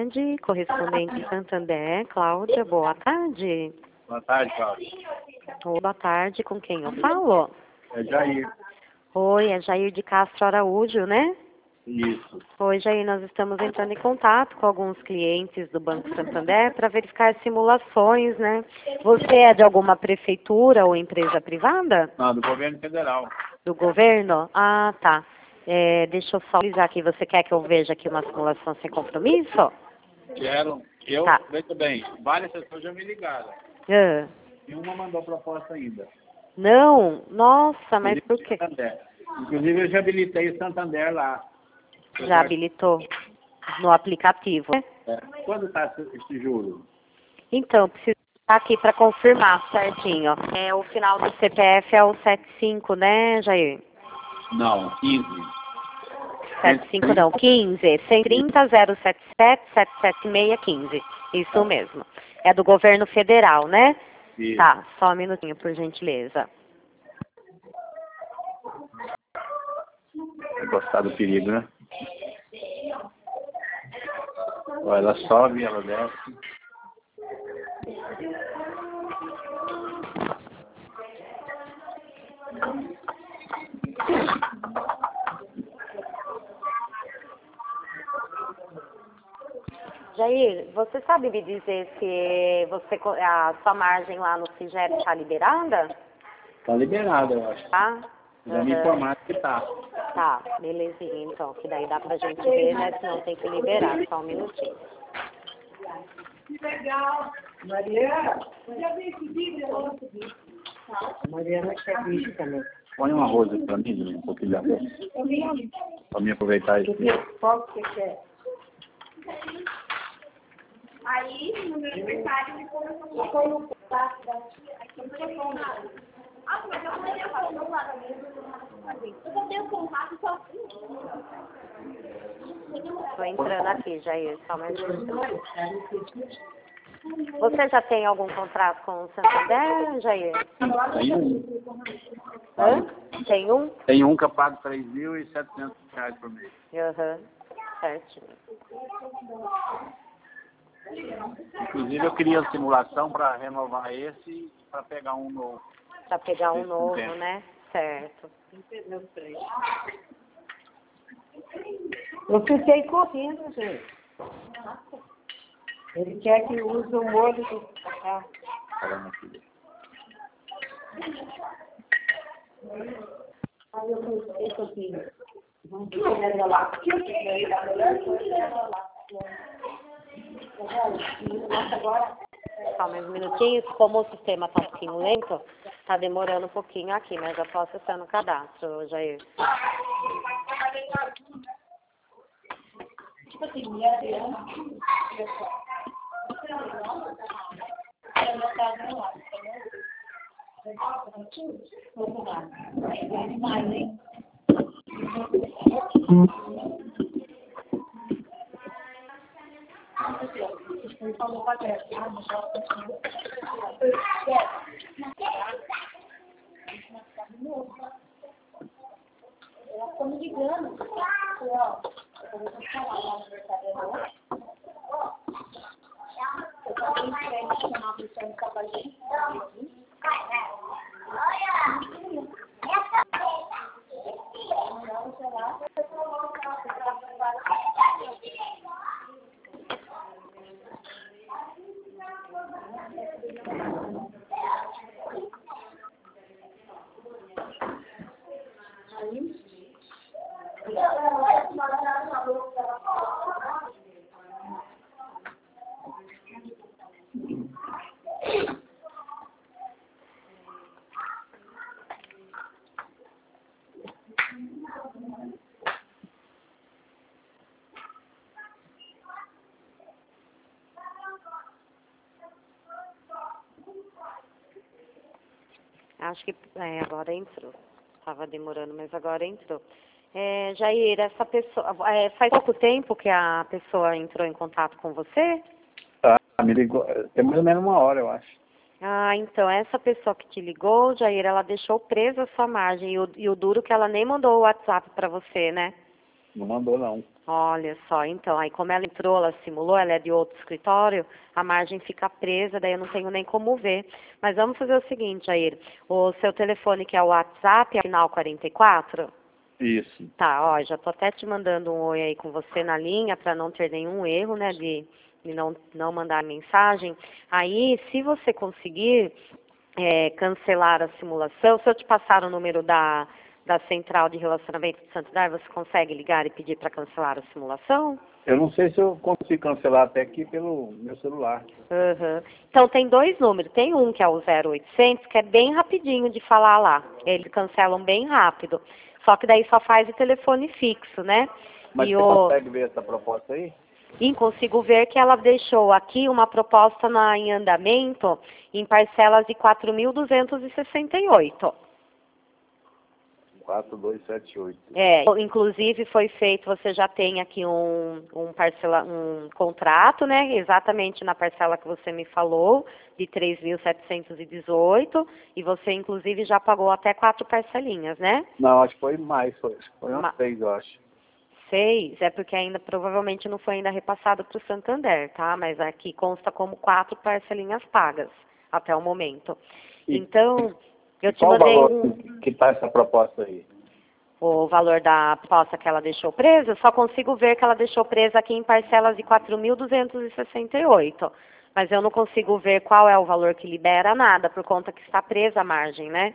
tarde, correspondente Santander, Cláudia, boa tarde. Boa tarde, Cláudia. Oi, boa tarde, com quem eu falo? É Jair. Oi, é Jair de Castro Araújo, né? Isso. Oi, Jair, nós estamos entrando em contato com alguns clientes do Banco Santander para verificar simulações, né? Você é de alguma prefeitura ou empresa privada? Não, do governo federal. Do governo? Ah, tá. Deixa eu só avisar aqui, você quer que eu veja aqui uma simulação sem compromisso? Quero. Tá. Veja bem, várias pessoas já me ligaram. Ah. E uma mandou proposta ainda. Não? Nossa, mas por quê? Santander. Inclusive, eu já habilitei o Santander lá. Já habilitou no aplicativo. É. Quando está esse juro? Então, preciso estar aqui para confirmar certinho. O final do CPF é o 75, né, Jair? Não, 15. 75 não, 15. 130 077 77615. Isso mesmo. É do governo federal, né? Isso. Tá, só um minutinho, por gentileza. Gostar do perigo, né? Ó, ela sobe, ela desce. Jair, você sabe me dizer se a sua margem lá no Sigep está liberada? Tá liberado, eu acho. Tá? Já me informaram que tá. Tá, belezinha então, que daí dá pra gente ver, né? Senão tem que liberar, só um minutinho. Que legal! Mariana, já vi esse vídeo? A Mariana quer bicho também. Põe um arroz aí pra mim, um pouquinho de arroz. Pra mim aproveitar isso. Qual que você quer? Aí, no meu aniversário, ele foi no quarto da tia, aqui eu não nada. Ah, mas eu não ia fazer no lado mesmo, eu só tenho contato sozinho. Tô entrando aqui, Jair, só mais um minuto. Você já tem algum contrato com o Santander, Jair? Tem um. Hã? Tem um? Tem um que eu pago R$3.700 por mês. Aham, certinho. Inclusive, eu queria a simulação para renovar esse e para pegar um novo. Pra pegar um Esse novo, tempo. né? Certo. Eu fiquei correndo, gente. Ele quer que use o molho do cacau. Caramba, filho. Aí eu pensei assim, vamos ver lá. Nossa, agora... Só mais um minutinho, como o sistema tá um pouquinho lento, tá demorando um pouquinho aqui, mas já tô acessando o cadastro, Jair. Tipo assim, minha criança, ela ficou me ligando. Eu vou falar lá no aniversário. Eu só tenho que chamar a pessoa de trabalho. Acho que agora entrou. Estava demorando, mas agora entrou. Jair, essa pessoa. Faz pouco tempo que a pessoa entrou em contato com você? Tá, me ligou. Tem mais ou menos 1 hora, eu acho. Ah, então essa pessoa que te ligou, Jair, ela deixou presa a sua margem. E o duro que ela nem mandou o WhatsApp para você, né? Não mandou, não. Olha só, então, aí como ela entrou, ela simulou, ela é de outro escritório, a margem fica presa, daí eu não tenho nem como ver. Mas vamos fazer o seguinte, Jair, o seu telefone que é o WhatsApp, é final 44? Isso. Tá, ó, já tô até te mandando um oi aí com você na linha, para não ter nenhum erro, né, de não mandar mensagem. Aí, se você conseguir cancelar a simulação, se eu te passar o número da Central de Relacionamento de Santo Daime, você consegue ligar e pedir para cancelar a simulação? Eu não sei se eu consigo cancelar até aqui pelo meu celular. Uhum. Então, tem dois números. Tem um que é o 0800, que é bem rapidinho de falar lá. Eles cancelam bem rápido. Só que daí só faz o telefone fixo, né? Mas e você consegue ver essa proposta aí? E consigo ver que ela deixou aqui uma proposta em andamento em parcelas de 4.268. 4278. Inclusive foi feito, você já tem aqui um contrato, né? Exatamente na parcela que você me falou, de 3.718, e você inclusive já pagou até 4 parcelinhas, né? Não, acho que foi mais, foi umas 6, eu acho. 6, é porque ainda provavelmente não foi ainda repassado para o Santander, tá? Mas aqui consta como 4 parcelinhas pagas até o momento. Então, eu te mandei qual o valor que está essa proposta aí? O valor da proposta que ela deixou presa, eu só consigo ver que ela deixou presa aqui em parcelas de 4.268. Mas eu não consigo ver qual é o valor que libera nada, por conta que está presa a margem, né?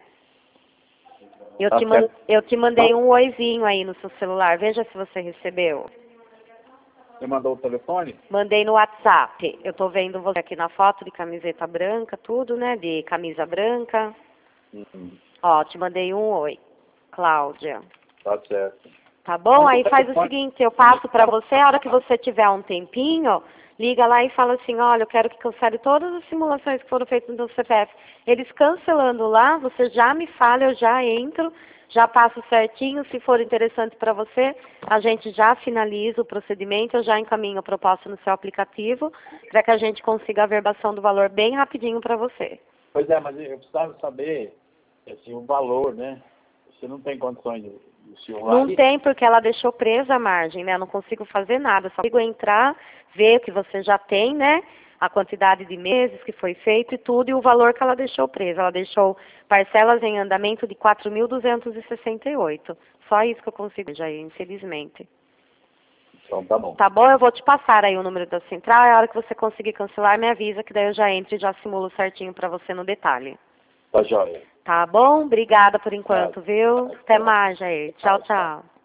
Eu te mandei um oizinho aí no seu celular, veja se você recebeu. Você mandou o telefone? Mandei no WhatsApp. Eu tô vendo você aqui na foto de camiseta branca, tudo, né? De camisa branca. Ó, te mandei um oi. Cláudia. Tá certo. Tá bom? Aí faz o seguinte, eu passo para você, a hora que você tiver um tempinho, liga lá e fala assim, olha, eu quero que cancele todas as simulações que foram feitas no CPF. Eles cancelando lá, você já me fala, eu já entro, já passo certinho, se for interessante para você, a gente já finaliza o procedimento, eu já encaminho a proposta no seu aplicativo, para que a gente consiga a verbação do valor bem rapidinho para você. Pois é, mas eu precisava saber assim, o valor, né? Você não tem condições de simular? Não tem, porque ela deixou presa a margem, né? Eu não consigo fazer nada, só consigo entrar, ver o que você já tem, né? A quantidade de meses que foi feito e tudo, e o valor que ela deixou presa. Ela deixou parcelas em andamento de 4.268. Só isso que eu consigo, Jair, infelizmente. Então tá bom. Tá bom? Eu vou te passar aí o número da central, e a hora que você conseguir cancelar, me avisa, que daí eu já entro e já simulo certinho para você no detalhe. Tá joia. Tá bom? Obrigada por enquanto, viu? Até mais, Jair. Tchau, tchau.